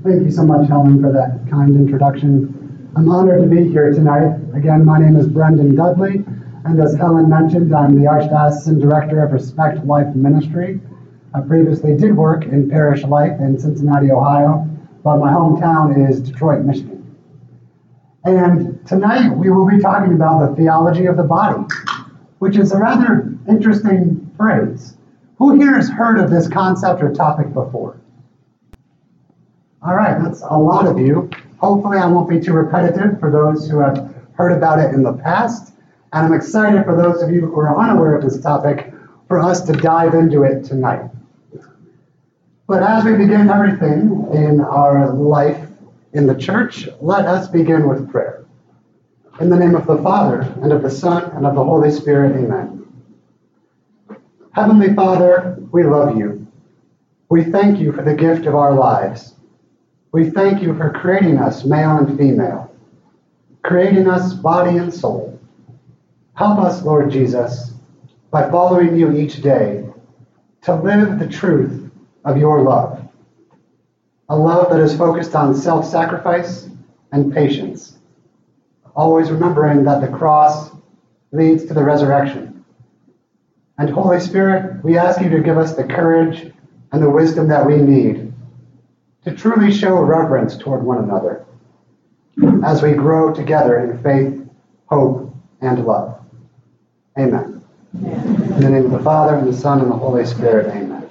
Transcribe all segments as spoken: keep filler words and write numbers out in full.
Thank you so much, Helen, for that kind introduction. I'm honored to be here tonight. Again, my name is Brendan Dudley, and as Helen mentioned, I'm the Archdiocesan Director of Respect Life Ministry. I previously did work in Parish Life in Cincinnati, Ohio, but my hometown is Detroit, Michigan. And tonight we will be talking about the theology of the body, which is a rather interesting phrase. Who here has heard of this concept or topic before? All right, that's a lot of you. Hopefully I won't be too repetitive for those who have heard about it in the past. And I'm excited for those of you who are unaware of this topic for us to dive into it tonight. But as we begin everything in our life in the church, let us begin with prayer. In the name of the Father, and of the Son, and of the Holy Spirit, amen. Heavenly Father, we love you. We thank you for the gift of our lives. We thank you for creating us male and female, creating us body and soul. Help us, Lord Jesus, by following you each day, to live the truth of your love, a love that is focused on self-sacrifice and patience, always remembering that the cross leads to the resurrection. And Holy Spirit, we ask you to give us the courage and the wisdom that we need to truly show reverence toward one another as we grow together in faith, hope, and love. Amen. Amen. In the name of the Father, and the Son, and the Holy Spirit, amen.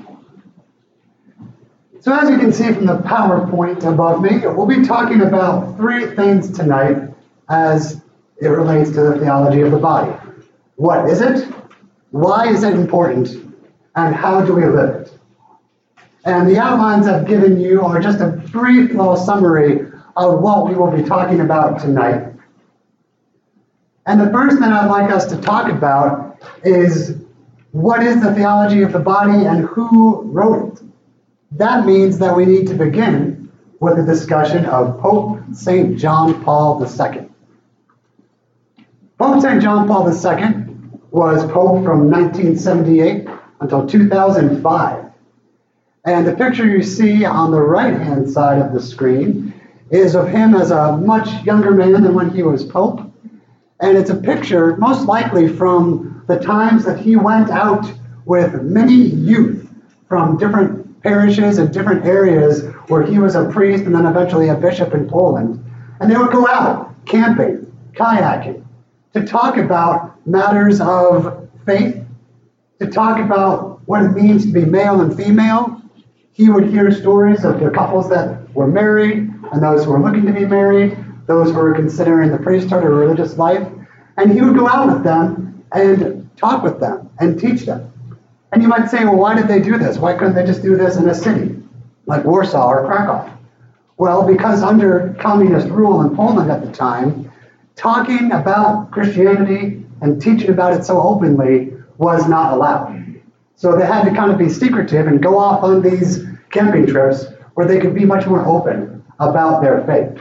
So as you can see from the PowerPoint above me, we'll be talking about three things tonight as it relates to the theology of the body. What is it? Why is it important? And how do we live it? And the outlines I've given you are just a brief little summary of what we will be talking about tonight. And the first thing I'd like us to talk about is what is the theology of the body and who wrote it. That means that we need to begin with a discussion of Pope Saint John Paul the Second. Pope Saint John Paul the Second was Pope from nineteen seventy-eight until two thousand five. And the picture you see on the right-hand side of the screen is of him as a much younger man than when he was Pope. And it's a picture, most likely from the times that he went out with many youth from different parishes and different areas where he was a priest and then eventually a bishop in Poland. And they would go out camping, kayaking, to talk about matters of faith, to talk about what it means to be male and female. He would hear stories of the couples that were married and those who were looking to be married, those who were considering the priesthood or religious life. And he would go out with them and talk with them and teach them. And you might say, well, why did they do this? Why couldn't they just do this in a city like Warsaw or Krakow? Well, because under communist rule in Poland at the time, talking about Christianity and teaching about it so openly was not allowed. So they had to kind of be secretive and go off on these camping trips where they could be much more open about their faith.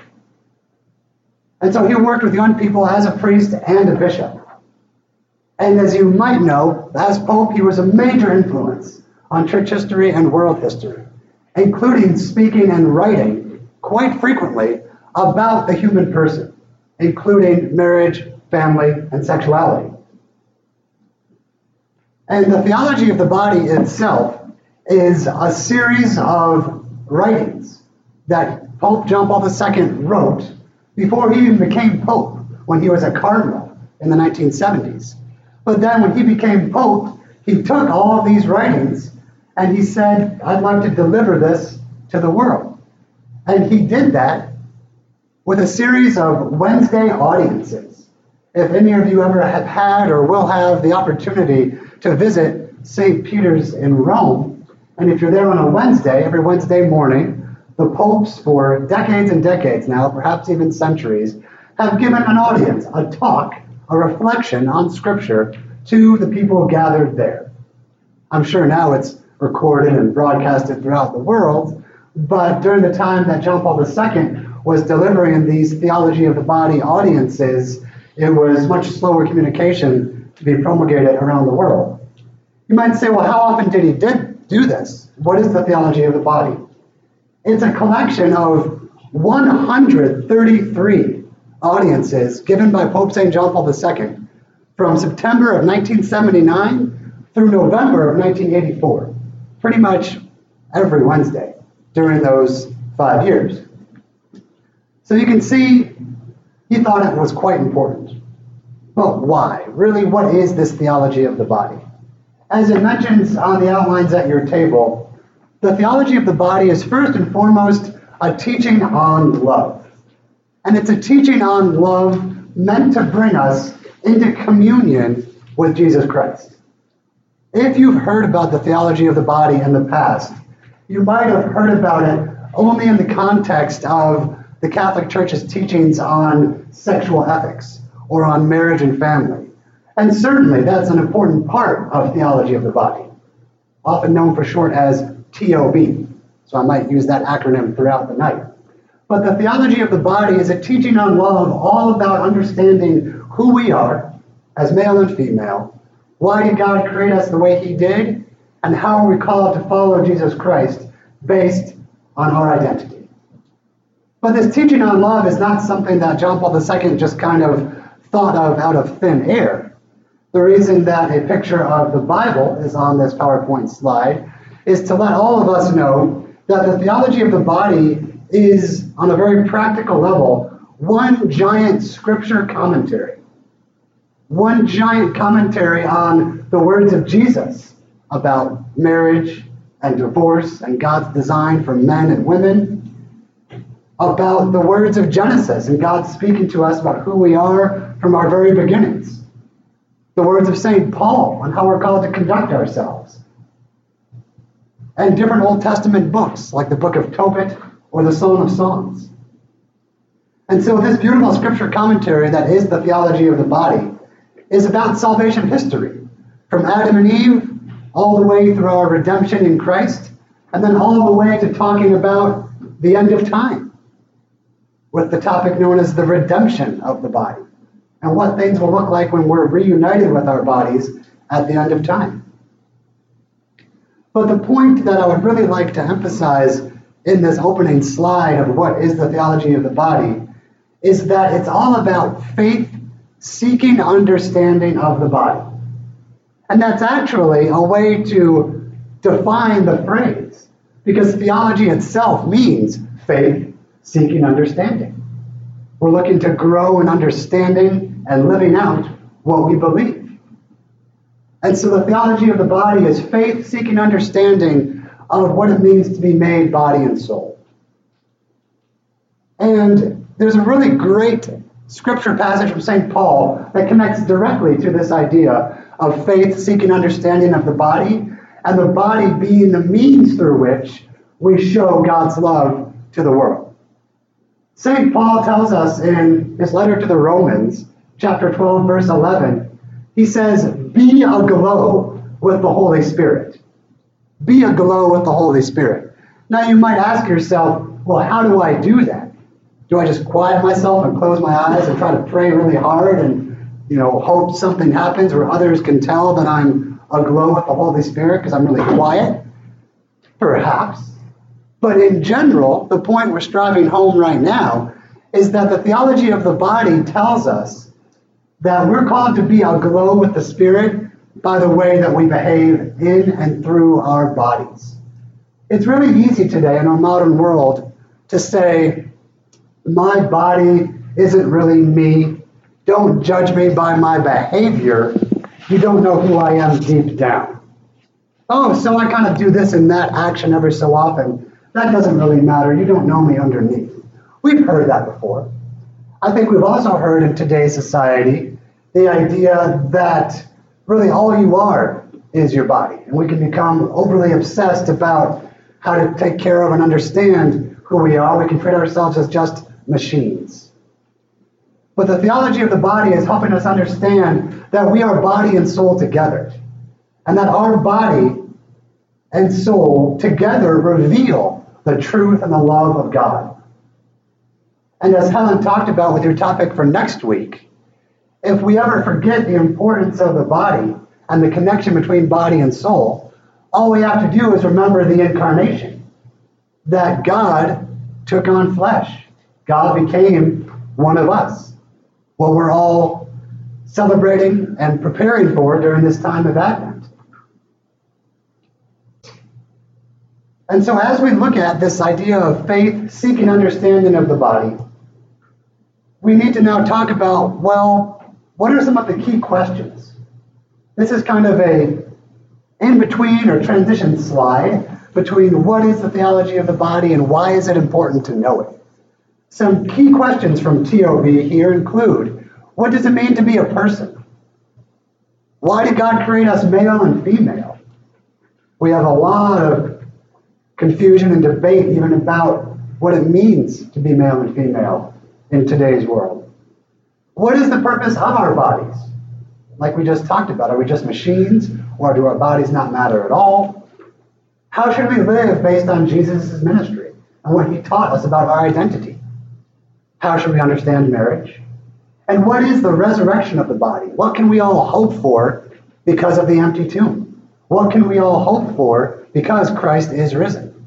And so he worked with young people as a priest and a bishop. And as you might know, as Pope, he was a major influence on church history and world history, including speaking and writing quite frequently about the human person, including marriage, family, and sexuality. And the theology of the body itself is a series of writings that Pope John Paul the Second wrote before he even became Pope, when he was a cardinal in the nineteen seventies. But then when he became Pope, he took all of these writings and he said, I'd like to deliver this to the world. And he did that with a series of Wednesday audiences. If any of you ever have had or will have the opportunity to visit Saint Peter's in Rome, and if you're there on a Wednesday, every Wednesday morning, the popes for decades and decades now, perhaps even centuries, have given an audience, a talk, a reflection on Scripture to the people gathered there. I'm sure now it's recorded and broadcasted throughout the world, but during the time that John Paul the Second was delivering these theology of the body audiences, it was much slower communication to be promulgated around the world. You might say, well, how often did he did do this? What is the theology of the body? It's a collection of one hundred thirty-three audiences given by Pope Saint John Paul the Second from September of nineteen seventy-nine through November of nineteen eighty-four, pretty much every Wednesday during those five years. So you can see he thought it was quite important. But why? Really, what is this theology of the body? As it mentions on the outlines at your table, the theology of the body is first and foremost a teaching on love. And it's a teaching on love meant to bring us into communion with Jesus Christ. If you've heard about the theology of the body in the past, you might have heard about it only in the context of the Catholic Church's teachings on sexual ethics or on marriage and family. And certainly that's an important part of theology of the body, often known for short as T O B. So I might use that acronym throughout the night. But the theology of the body is a teaching on love, all about understanding who we are as male and female, why did God create us the way he did, and how are we called to follow Jesus Christ based on our identity. But this teaching on love is not something that John Paul the Second just kind of thought of out of thin air. The reason that a picture of the Bible is on this PowerPoint slide is to let all of us know that the theology of the body is, on a very practical level, one giant scripture commentary. One giant commentary on the words of Jesus about marriage and divorce and God's design for men and women, about the words of Genesis and God speaking to us about who we are from our very beginnings, the words of Saint Paul on how we're called to conduct ourselves, and different Old Testament books like the book of Tobit or the Song of Songs. And so this beautiful scripture commentary that is the theology of the body is about salvation history, from Adam and Eve all the way through our redemption in Christ, and then all the way to talking about the end of time, with the topic known as the redemption of the body, and what things will look like when we're reunited with our bodies at the end of time. But the point that I would really like to emphasize in this opening slide of what is the theology of the body is that it's all about faith seeking understanding of the body. And that's actually a way to define the phrase, because theology itself means faith seeking understanding. We're looking to grow in understanding and living out what we believe. And so the theology of the body is faith seeking understanding of what it means to be made body and soul. And there's a really great scripture passage from Saint Paul that connects directly to this idea of faith seeking understanding of the body, and the body being the means through which we show God's love to the world. Saint Paul tells us in his letter to the Romans, chapter twelve, verse eleven, he says, be aglow with the Holy Spirit. Be aglow with the Holy Spirit. Now you might ask yourself, well, how do I do that? Do I just quiet myself and close my eyes and try to pray really hard and, you know, hope something happens where others can tell that I'm aglow with the Holy Spirit because I'm really quiet? Perhaps. But in general, the point we're striving home right now is that the theology of the body tells us that we're called to be aglow with the Spirit by the way that we behave in and through our bodies. It's really easy today in our modern world to say, my body isn't really me. Don't judge me by my behavior. You don't know who I am deep down. Oh, so I kind of do this and that action every so often. That doesn't really matter. You don't know me underneath. We've heard that before. I think we've also heard in today's society the idea that really all you are is your body. And we can become overly obsessed about how to take care of and understand who we are. We can treat ourselves as just machines. But the theology of the body is helping us understand that we are body and soul together, and that our body and soul together reveal the truth and the love of God. And as Helen talked about with your topic for next week, if we ever forget the importance of the body and the connection between body and soul, all we have to do is remember the incarnation. that God took on flesh. God became one of us. What we're all celebrating and preparing for during this time of Advent. And so as we look at this idea of faith seeking understanding of the body, we need to now talk about, well, what are some of the key questions? This is kind of a in-between or transition slide between what is the theology of the body and why is it important to know it. Some key questions from T O B here include, what does it mean to be a person? Why did God create us male and female? We have a lot of confusion and debate even about what it means to be male and female in today's world. What is the purpose of our bodies? Like we just talked about, are we just machines, or do our bodies not matter at all? How should we live based on Jesus' ministry and what he taught us about our identity? How should we understand marriage? And what is the resurrection of the body? What can we all hope for because of the empty tomb? What can we all hope for because Christ is risen?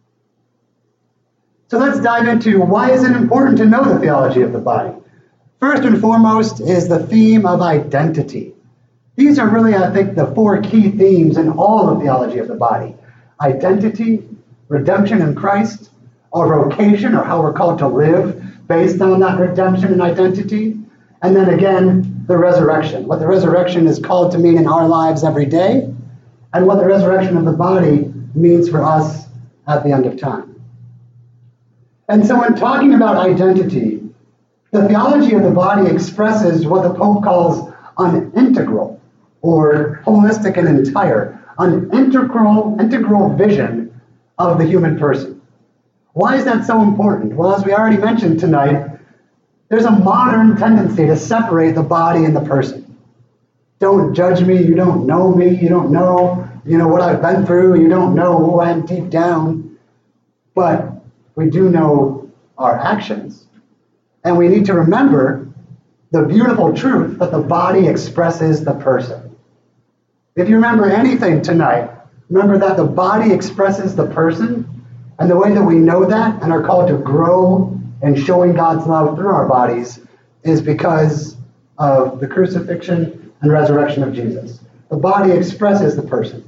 So let's dive into why is it important to know the theology of the body. First and foremost is the theme of identity. These are really, I think, the four key themes in all of theology of the body. Identity, redemption in Christ, our vocation, or how we're called to live based on that redemption and identity, and then again, the resurrection, what the resurrection is called to mean in our lives every day, and what the resurrection of the body means for us at the end of time. And so when talking about identity, the theology of the body expresses what the Pope calls an integral, or holistic and entire, an integral, integral vision of the human person. Why is that so important? Well, as we already mentioned tonight, there's a modern tendency to separate the body and the person. Don't judge me, you don't know me, you don't know, you know, what I've been through, you don't know who I am deep down. But we do know our actions. And we need to remember the beautiful truth that the body expresses the person. If you remember anything tonight, remember that the body expresses the person, and the way that we know that and are called to grow in showing God's love through our bodies is because of the crucifixion and resurrection of Jesus. The body expresses the person.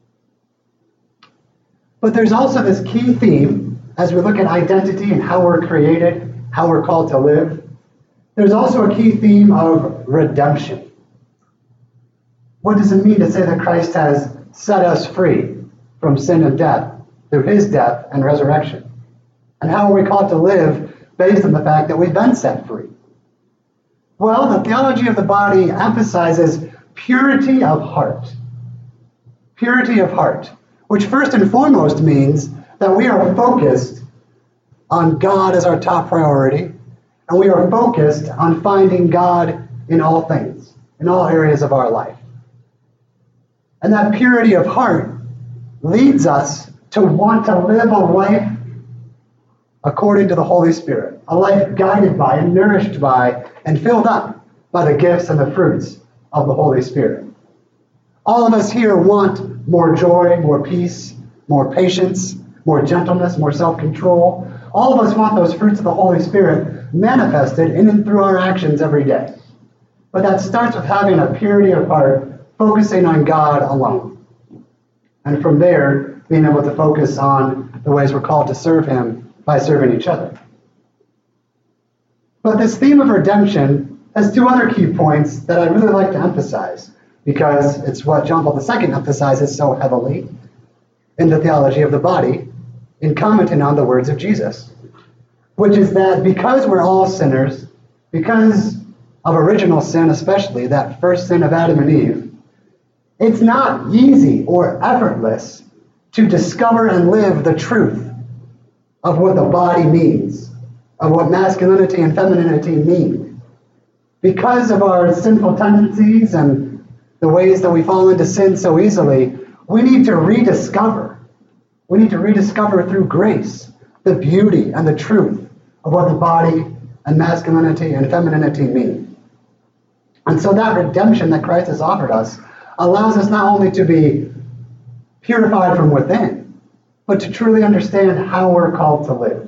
But there's also this key theme as we look at identity and how we're created, how we're called to live. There's also a key theme of redemption. What does it mean to say that Christ has set us free from sin and death through his death and resurrection? And how are we called to live based on the fact that we've been set free? Well, the theology of the body emphasizes purity of heart. Purity of heart, which first and foremost means that we are focused on God as our top priority, and we are focused on finding God in all things, in all areas of our life. And that purity of heart leads us to want to live a life according to the Holy Spirit, a life guided by and nourished by and filled up by the gifts and the fruits of the Holy Spirit. All of us here want more joy, more peace, more patience, more gentleness, more self-control. All of us want those fruits of the Holy Spirit manifested in and through our actions every day. But that starts with having a purity of heart, focusing on God alone. And from there, being able to focus on the ways we're called to serve him by serving each other. But this theme of redemption has two other key points that I'd really like to emphasize, because it's what John Paul the Second emphasizes so heavily in the theology of the body in commenting on the words of Jesus, which is that because we're all sinners, because of original sin especially, that first sin of Adam and Eve, it's not easy or effortless to discover and live the truth of what the body means, of what masculinity and femininity mean. Because of our sinful tendencies and the ways that we fall into sin so easily, we need to rediscover. We need to rediscover through grace the beauty and the truth of what the body and masculinity and femininity mean. And so that redemption that Christ has offered us allows us not only to be purified from within, but to truly understand how we're called to live.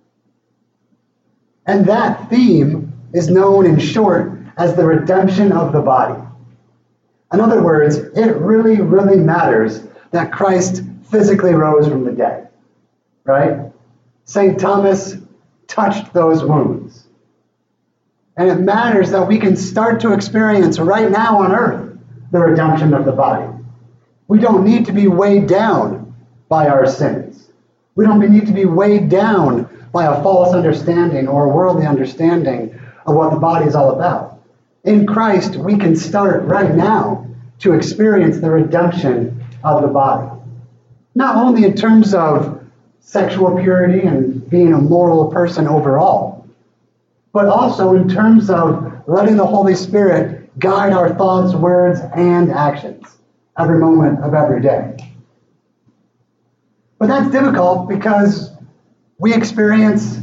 And that theme is known in short as the redemption of the body. In other words, it really, really matters that Christ physically rose from the dead, right? Saint Thomas touched those wounds. And it matters that we can start to experience right now on earth the redemption of the body. We don't need to be weighed down by our sins. We don't need to be weighed down by a false understanding or a worldly understanding of what the body is all about. In Christ, we can start right now to experience the redemption of the body. Not only in terms of sexual purity and being a moral person overall, but also in terms of letting the Holy Spirit guide our thoughts, words, and actions every moment of every day. But that's difficult because we experience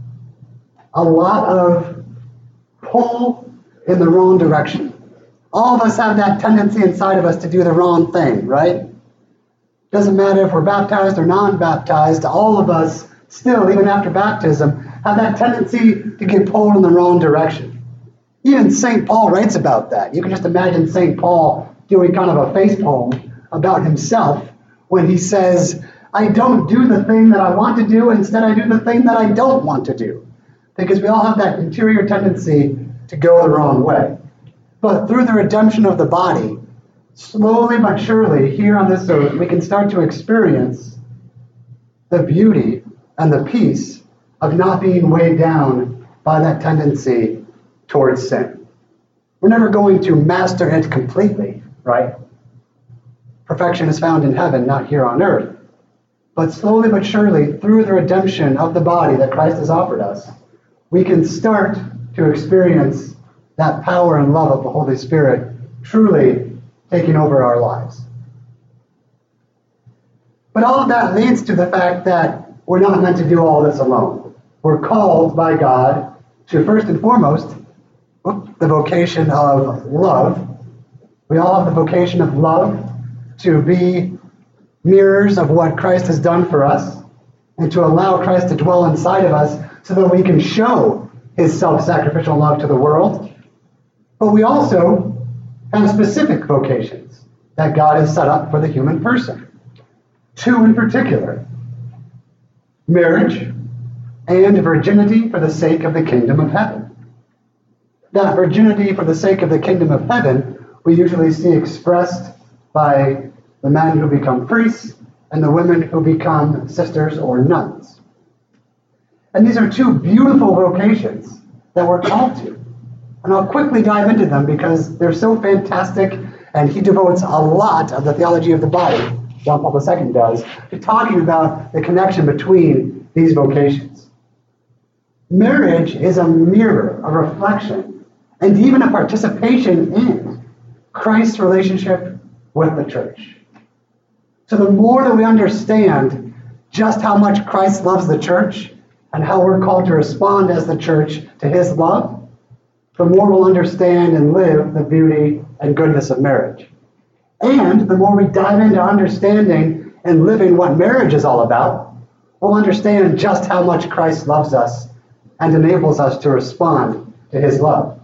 a lot of pull in the wrong direction. All of us have that tendency inside of us to do the wrong thing, right? Doesn't matter if we're baptized or non-baptized, all of us still, even after baptism, have that tendency to get pulled in the wrong direction. Even Saint Paul writes about that. You can just imagine Saint Paul doing kind of a face poem about himself when he says, I don't do the thing that I want to do, instead I do the thing that I don't want to do. Because we all have that interior tendency to go the wrong way. But through the redemption of the body, slowly but surely, here on this earth, we can start to experience the beauty and the peace of not being weighed down by that tendency towards sin. We're never going to master it completely, right? Perfection is found in heaven, not here on earth. But slowly but surely, through the redemption of the body that Christ has offered us, we can start to experience that power and love of the Holy Spirit truly taking over our lives. But all of that leads to the fact that we're not meant to do all this alone. We're called by God to, first and foremost, the vocation of love. We all have the vocation of love to be mirrors of what Christ has done for us and to allow Christ to dwell inside of us so that we can show his self-sacrificial love to the world. But we also have specific vocations that God has set up for the human person. Two in particular: marriage and virginity for the sake of the kingdom of heaven. That virginity for the sake of the kingdom of heaven we usually see expressed by the men who become priests and the women who become sisters or nuns. And these are two beautiful vocations that we're called to. And I'll quickly dive into them because they're so fantastic, and he devotes a lot of the theology of the body, John Paul the Second does, to talking about the connection between these vocations. Marriage is a mirror, a reflection, and even a participation in Christ's relationship with the church. So the more that we understand just how much Christ loves the church and how we're called to respond as the church to his love, the more we'll understand and live the beauty and goodness of marriage. And the more we dive into understanding and living what marriage is all about, we'll understand just how much Christ loves us and enables us to respond to his love.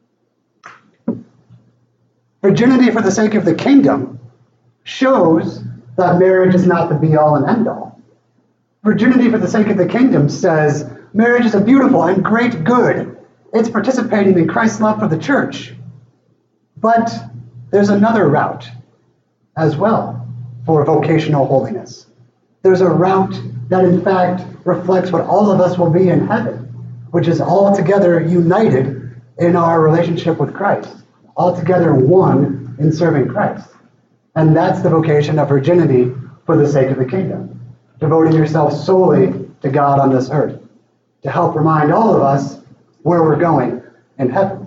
Virginity for the sake of the kingdom shows that marriage is not the be-all and end-all. Virginity for the sake of the kingdom says marriage is a beautiful and great good. It's participating in Christ's love for the church. But there's another route as well for vocational holiness. There's a route that in fact reflects what all of us will be in heaven, which is altogether united in our relationship with Christ, altogether one in serving Christ. And that's the vocation of virginity for the sake of the kingdom, devoting yourself solely to God on this earth, to help remind all of us where we're going in heaven.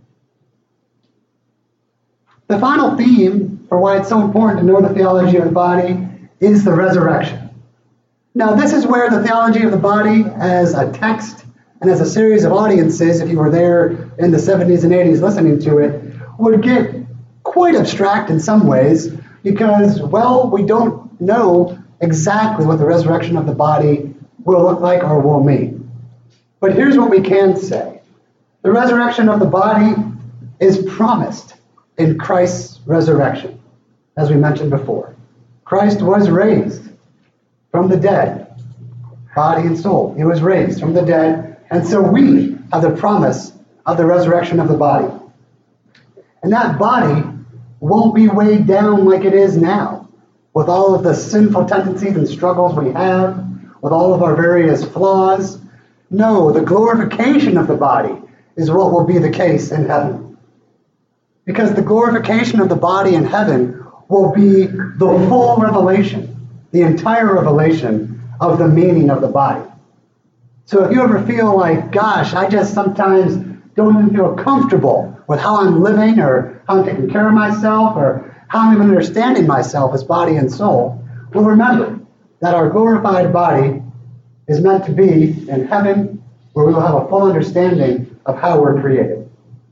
The final theme for why it's so important to know the theology of the body is the resurrection. Now, this is where the theology of the body as a text and as a series of audiences, if you were there in the seventies and eighties listening to it, would get quite abstract in some ways because, well, we don't know exactly what the resurrection of the body will look like or will mean. But here's what we can say. The resurrection of the body is promised in Christ's resurrection, as we mentioned before. Christ was raised from the dead, body and soul. He was raised from the dead, and so we have the promise of the resurrection of the body. And that body won't be weighed down like it is now, with all of the sinful tendencies and struggles we have, with all of our various flaws. No, the glorification of the body is what will be the case in heaven. Because the glorification of the body in heaven will be the full revelation, the entire revelation of the meaning of the body. So if you ever feel like, gosh, I just sometimes don't even feel comfortable with how I'm living or how I'm taking care of myself or how I'm even understanding myself as body and soul, well, remember that our glorified body is meant to be in heaven, where we will have a full understanding of how we're created.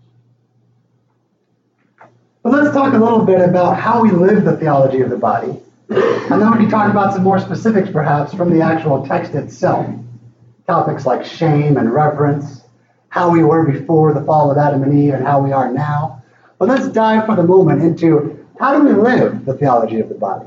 But let's talk a little bit about how we live the theology of the body, and then we can talk about some more specifics perhaps from the actual text itself. Topics like shame and reverence, how we were before the fall of Adam and Eve and how we are now. But let's dive for the moment into how do we live the theology of the body.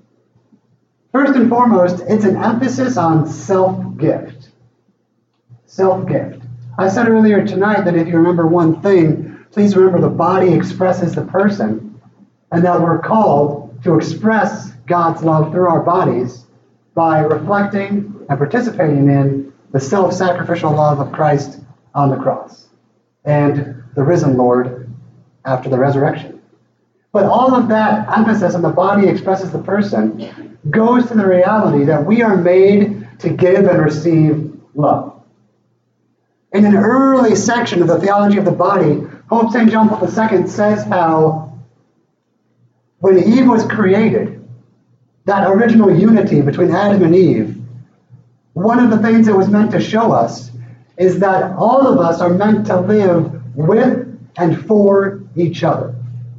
First and foremost, it's an emphasis on self-gift. Self-gift. I said earlier tonight that if you remember one thing, please remember the body expresses the person, and that we're called to express God's love through our bodies by reflecting and participating in the self-sacrificial love of Christ on the cross and the risen Lord after the resurrection. But all of that emphasis on the body expresses the person goes to the reality that we are made to give and receive love. In an early section of the theology of the body, Pope Saint John Paul the Second says how when Eve was created, that original unity between Adam and Eve, one of the things it was meant to show us is that all of us are meant to live with and for each other.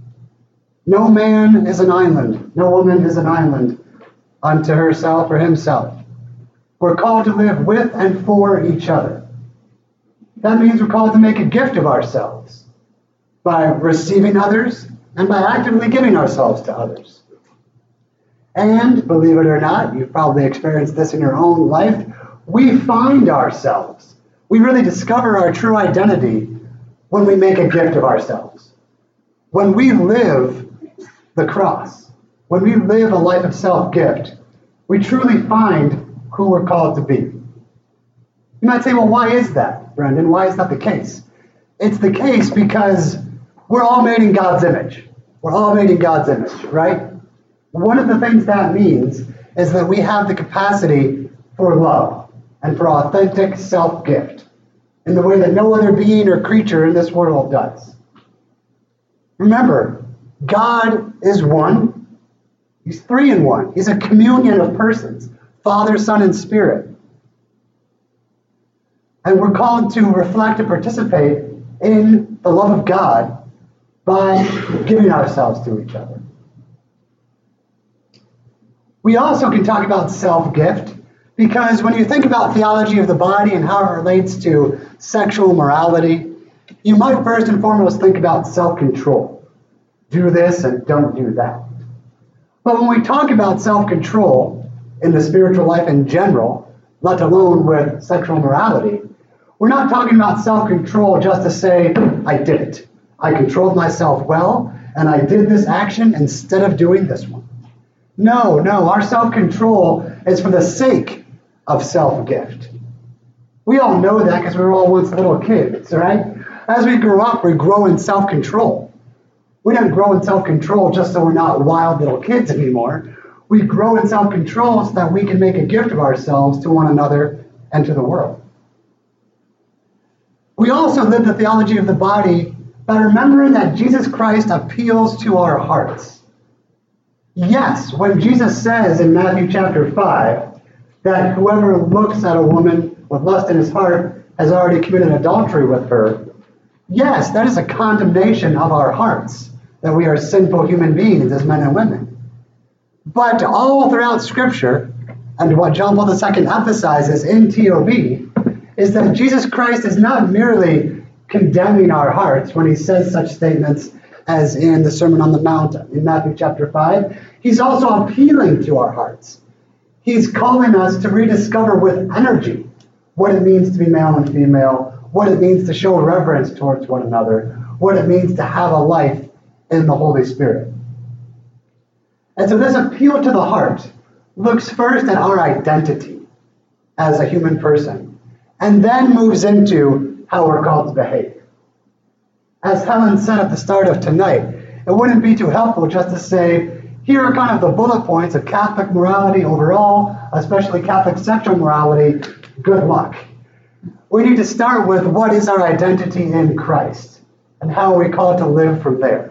No man is an island. No woman is an island unto herself or himself. We're called to live with and for each other. That means we're called to make a gift of ourselves by receiving others and by actively giving ourselves to others. And, believe it or not, you've probably experienced this in your own life, we find ourselves. We really discover our true identity when we make a gift of ourselves. When we live the cross, when we live a life of self-gift, we truly find who we're called to be. You might say, well, why is that, Brendan? Why is that the case? It's the case because we're all made in God's image. We're all made in God's image, right? One of the things that means is that we have the capacity for love and for authentic self-gift in the way that no other being or creature in this world does. Remember, God is one. He's three in one. He's a communion of persons, Father, Son, and Spirit. And we're called to reflect and participate in the love of God by giving ourselves to each other. We also can talk about self-gift because when you think about theology of the body and how it relates to sexual morality, you might first and foremost think about self-control. Do this and don't do that. But when we talk about self-control in the spiritual life in general, let alone with sexual morality, we're not talking about self-control just to say, I did it. I controlled myself well, and I did this action instead of doing this one. No, no, our self-control is for the sake of self-gift. We all know that because we were all once little kids, right? As we grow up, we grow in self-control. We don't grow in self-control just so we're not wild little kids anymore. We grow in self-control so that we can make a gift of ourselves to one another and to the world. We also live the theology of the body by remembering that Jesus Christ appeals to our hearts. Yes, when Jesus says in Matthew chapter five that whoever looks at a woman with lust in his heart has already committed adultery with her, yes, that is a condemnation of our hearts, that we are sinful human beings as men and women. But all throughout Scripture, and what John Paul the Second emphasizes in T O B, is that Jesus Christ is not merely condemning our hearts when he says such statements as in the Sermon on the Mount in Matthew chapter five. He's also appealing to our hearts. He's calling us to rediscover with energy what it means to be male and female, what it means to show reverence towards one another, what it means to have a life in the Holy Spirit. And so this appeal to the heart looks first at our identity as a human person, and then moves into how we're called to behave. As Helen said at the start of tonight, it wouldn't be too helpful just to say, here are kind of the bullet points of Catholic morality overall, especially Catholic sexual morality. Good luck. We need to start with what is our identity in Christ, and how are we called to live from there.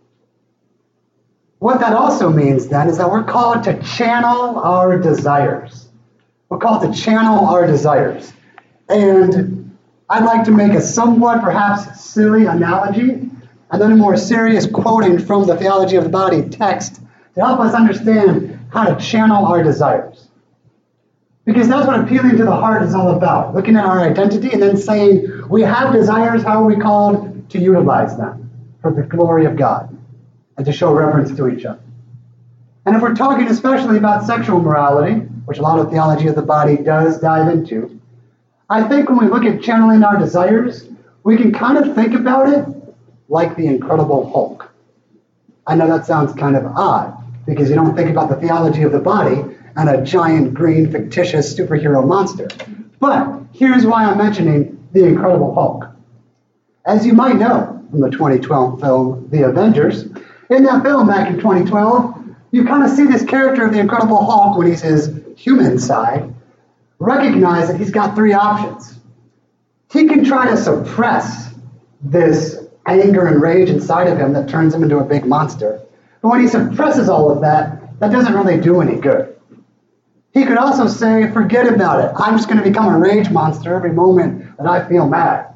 What that also means then is that we're called to channel our desires. We're called to channel our desires. And I'd like to make a somewhat perhaps silly analogy, and then a more serious quoting from the Theology of the Body text to help us understand how to channel our desires. Because that's what appealing to the heart is all about. Looking at our identity and then saying, we have desires, how are we called to utilize them for the glory of God and to show reverence to each other? And if we're talking especially about sexual morality, which a lot of Theology of the Body does dive into, I think when we look at channeling our desires, we can kind of think about it like the Incredible Hulk. I know that sounds kind of odd, because you don't think about the Theology of the Body and a giant green fictitious superhero monster. But here's why I'm mentioning the Incredible Hulk. As you might know from the twenty twelve film The Avengers, in that film back in twenty twelve, you kind of see this character of the Incredible Hulk when he's his human side, recognize that he's got three options. He can try to suppress this anger and rage inside of him that turns him into a big monster. But when he suppresses all of that, that doesn't really do any good. He could also say, forget about it. I'm just going to become a rage monster every moment that I feel mad.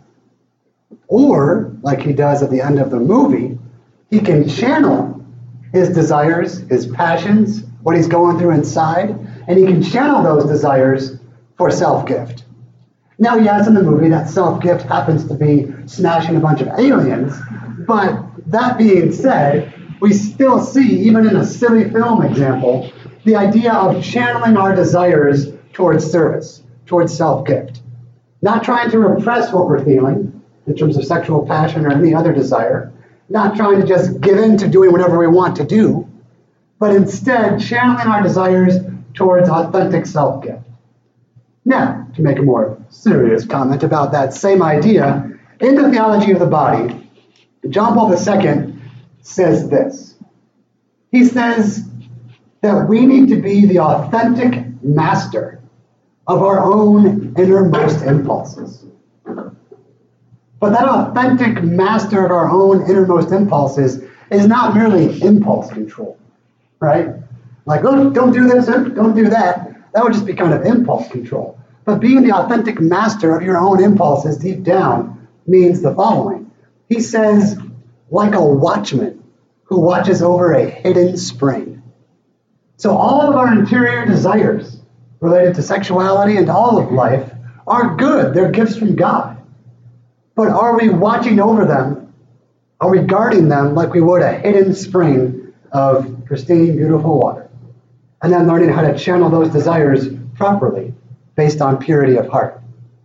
Or, like he does at the end of the movie, he can channel his desires, his passions, what he's going through inside, and he can channel those desires for self-gift. Now, yes, in the movie, that self-gift happens to be smashing a bunch of aliens, but that being said, we still see, even in a silly film example, the idea of channeling our desires towards service, towards self-gift. Not trying to repress what we're feeling in terms of sexual passion or any other desire, not trying to just give in to doing whatever we want to do, but instead channeling our desires towards authentic self-gift. Now, to make a more serious comment about that same idea, in the Theology of the Body, John Paul the Second says this. He says that we need to be the authentic master of our own innermost impulses. But that authentic master of our own innermost impulses is not merely impulse control, right? Like, oh, don't do this, don't do that. That would just be kind of impulse control. But being the authentic master of your own impulses deep down means the following. He says, like a watchman who watches over a hidden spring. So all of our interior desires related to sexuality and all of life are good. They're gifts from God. But are we watching over them? Are we guarding them like we would a hidden spring of pristine, beautiful water? And then learning how to channel those desires properly based on purity of heart.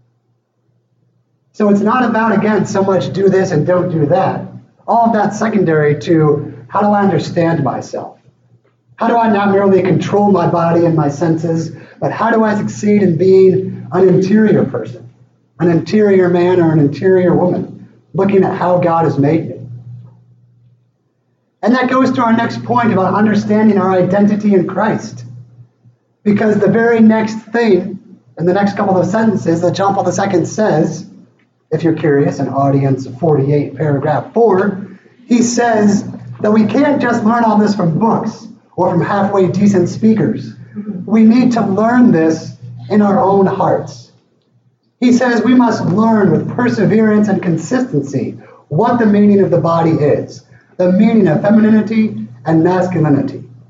So it's not about, again, so much do this and don't do that. All of that's secondary to how do I understand myself? How do I not merely control my body and my senses, but how do I succeed in being an interior person, an interior man or an interior woman, looking at how God has made me? And that goes to our next point about understanding our identity in Christ. Because the very next thing, in the next couple of sentences that John Paul the Second says, if you're curious, in audience forty-eight, paragraph four, he says that we can't just learn all this from books or from halfway decent speakers. We need to learn this in our own hearts. He says we must learn with perseverance and consistency what the meaning of the body is, the meaning of femininity and masculinity.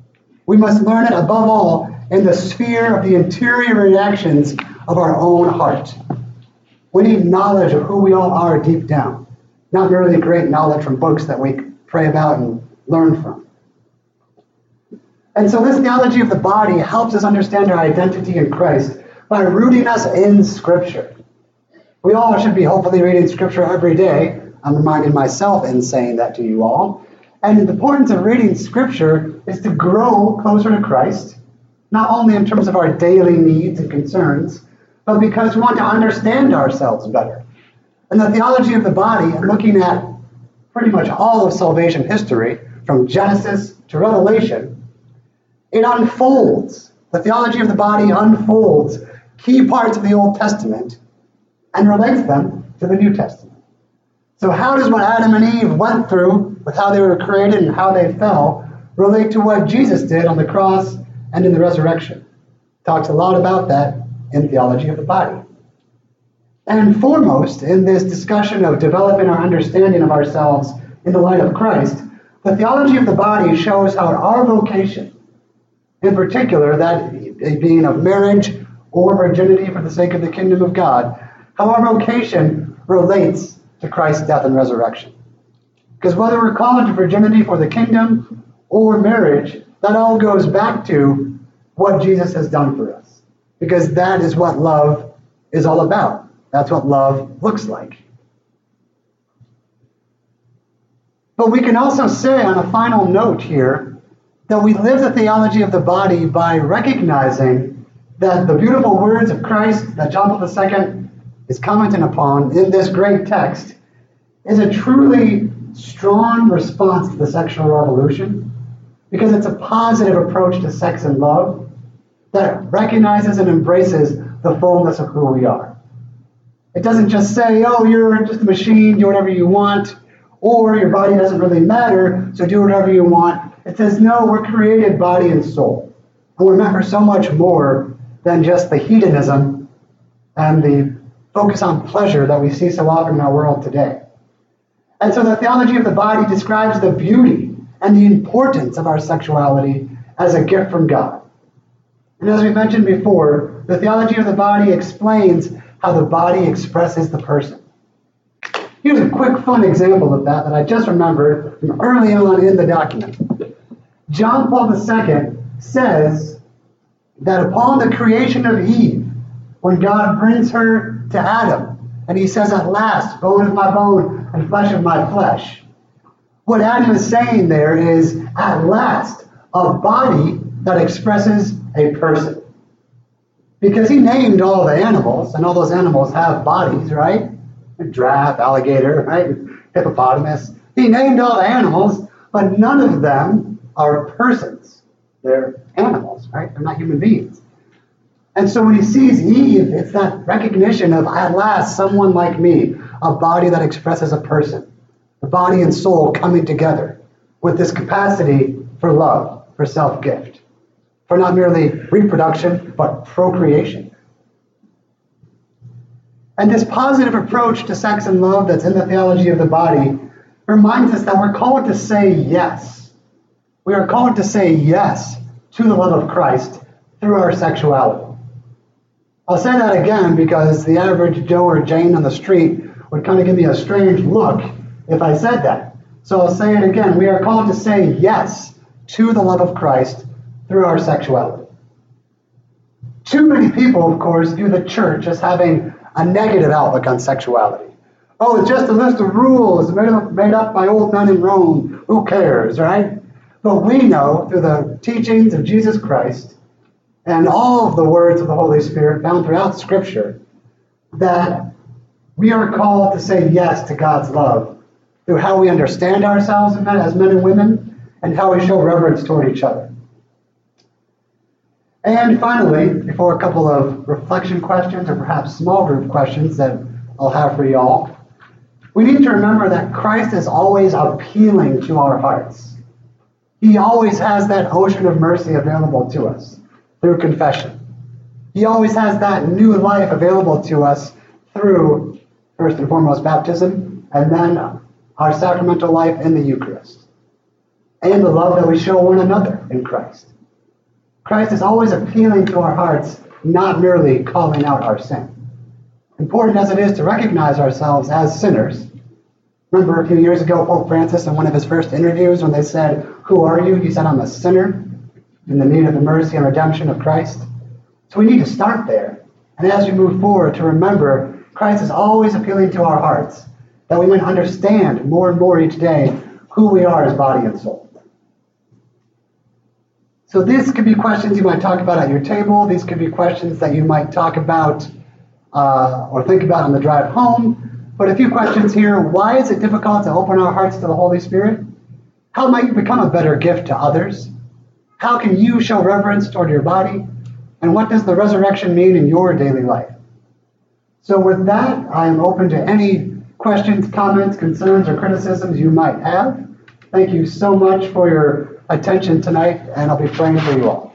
We must learn it above all in the sphere of the interior reactions of our own heart. We need knowledge of who we all are deep down, not merely great knowledge from books that we pray about and learn from. And so this theology of the body helps us understand our identity in Christ by rooting us in Scripture. We all should be hopefully reading Scripture every day. I'm reminding myself in saying that to you all. And the importance of reading Scripture is to grow closer to Christ, not only in terms of our daily needs and concerns, but because we want to understand ourselves better. And the theology of the body, and looking at pretty much all of salvation history, from Genesis to Revelation, it unfolds. The theology of the body unfolds key parts of the Old Testament and relates them to the New Testament. So how does what Adam and Eve went through with how they were created and how they fell relate to what Jesus did on the cross and in the resurrection? Talks a lot about that in theology of the body. And foremost, in this discussion of developing our understanding of ourselves in the light of Christ, the theology of the body shows how our vocation, in particular, that being of marriage or virginity for the sake of the kingdom of God, how our vocation relates to Christ's death and resurrection. Because whether we're called to virginity for the kingdom or marriage, that all goes back to what Jesus has done for us. Because that is what love is all about. That's what love looks like. But we can also say on a final note here that we live the theology of the body by recognizing that the beautiful words of Christ that John Paul the Second is commenting upon in this great text is a truly strong response to the sexual revolution, because it's a positive approach to sex and love that recognizes and embraces the fullness of who we are. It doesn't just say, oh, you're just a machine, do whatever you want, or your body doesn't really matter, so do whatever you want. It says, no, we're created body and soul. And we're meant for so much more than just the hedonism and the focus on pleasure that we see so often in our world today. And so the theology of the body describes the beauty and the importance of our sexuality as a gift from God. And as we mentioned before, the theology of the body explains how the body expresses the person. Here's a quick, fun example of that that I just remembered from early on in the document. John Paul the Second says that upon the creation of Eve, when God brings her to Adam, and he says, at last, bone of my bone and flesh of my flesh, what Adam is saying there is, at last, a body that expresses a person. Because he named all the animals, and all those animals have bodies, right? A giraffe, alligator, right? Hippopotamus. He named all the animals, but none of them are persons. They're animals, right? They're not human beings. And so when he sees Eve, it's that recognition of, at last, someone like me, a body that expresses a person, the body and soul coming together with this capacity for love, for self-gift, for not merely reproduction, but procreation. And this positive approach to sex and love that's in the theology of the body reminds us that we're called to say yes. We are called to say yes to the love of Christ through our sexuality. I'll say that again because the average Joe or Jane on the street would kind of give me a strange look if I said that. So I'll say it again. We are called to say yes to the love of Christ through our sexuality. Too many people, of course, view the church as having a negative outlook on sexuality. Oh, it's just a list of rules made up, made up by old men in Rome. Who cares, right? But we know through the teachings of Jesus Christ and all of the words of the Holy Spirit found throughout Scripture that we are called to say yes to God's love through how we understand ourselves as men and women and how we show reverence toward each other. And finally, before a couple of reflection questions or perhaps small group questions that I'll have for y'all, we need to remember that Christ is always appealing to our hearts. He always has that ocean of mercy available to us through confession. He always has that new life available to us through, first and foremost, baptism, and then our sacramental life in the Eucharist, and the love that we show one another in Christ. Christ is always appealing to our hearts, not merely calling out our sin. Important as it is to recognize ourselves as sinners. Remember a few years ago, Pope Francis, in one of his first interviews, when they said, "Who are you?" He said, "I'm a sinner in the need of the mercy and redemption of Christ." So we need to start there. And as we move forward, to remember Christ is always appealing to our hearts, that we might understand more and more each day who we are as body and soul. So these could be questions you might talk about at your table. These could be questions that you might talk about uh, or think about on the drive home. But a few questions here. Why is it difficult to open our hearts to the Holy Spirit? How might you become a better gift to others? How can you show reverence toward your body? And what does the resurrection mean in your daily life? So with that, I am open to any questions, comments, concerns, or criticisms you might have. Thank you so much for your attention tonight, and I'll be praying for you all.